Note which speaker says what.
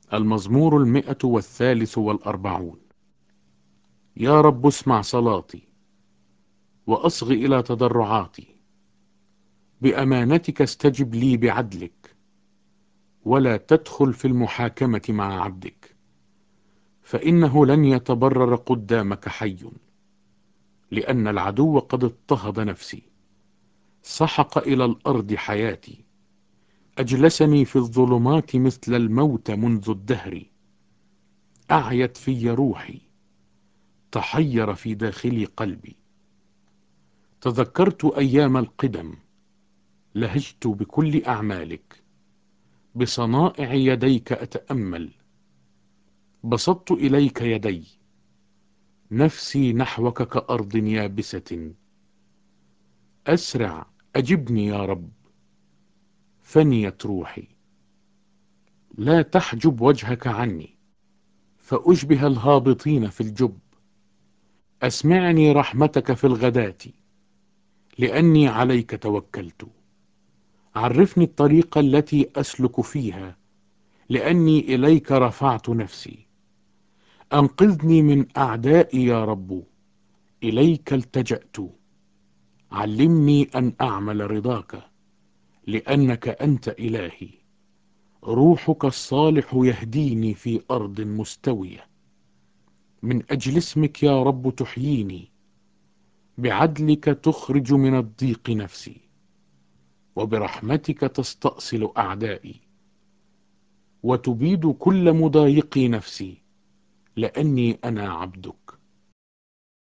Speaker 1: المزمور 143. يا رب اسمع صلاتي، وأصغ إلى تضرعاتي. بأمانتك استجب لي بعدلك، ولا تدخل في المحاكمة مع عبدك. فإنه لن يتبرر قدامك حي، لأن العدو قد اضطهد نفسي. سحق إلى الأرض حياتي، أجلسني في الظلمات مثل الموت منذ الدهر. أعيت في روحي، تحير في داخلي قلبي. تذكرت أيام القدم، لهجت بكل أعمالك. بصنائع يديك أتأمل، بسطت إليك يدي. نفسي نحوك كأرض يابسة. أسرع، أجبني يا رب، فنيت روحي. لا تحجب وجهك عني، فأشبه الهابطين في الجب. أسمعني رحمتك في الغداة، لأني عليك توكلت. عرفني الطريق التي أسلك فيها، لأني إليك رفعت نفسي. أنقذني من أعدائي يا رب، إليك التجأت. علمني أن أعمل رضاك، لأنك أنت إلهي. روحك الصالح يهديني في أرض مستوية. من أجل اسمك يا رب تحييني، بعدلك تخرج من الضيق نفسي، وبرحمتك تستأصل أعدائي، وتبيد كل مضايقي نفسي، لأني أنا عبدك.